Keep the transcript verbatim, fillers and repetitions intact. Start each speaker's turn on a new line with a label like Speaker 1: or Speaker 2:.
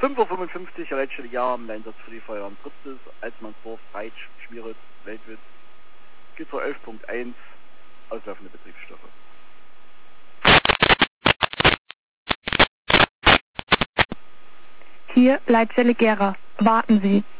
Speaker 1: fünf Uhr fünfundfünfzig, Leitstelle Ja, im Einsatz für die Feuerwehr Fritzes, Alsmannsdorf, Reitsch, Schmieritz, Weltwitz, Gitter elf Punkt eins, auslaufende Betriebsstoffe.
Speaker 2: Hier Leitstelle Gera. Warten Sie.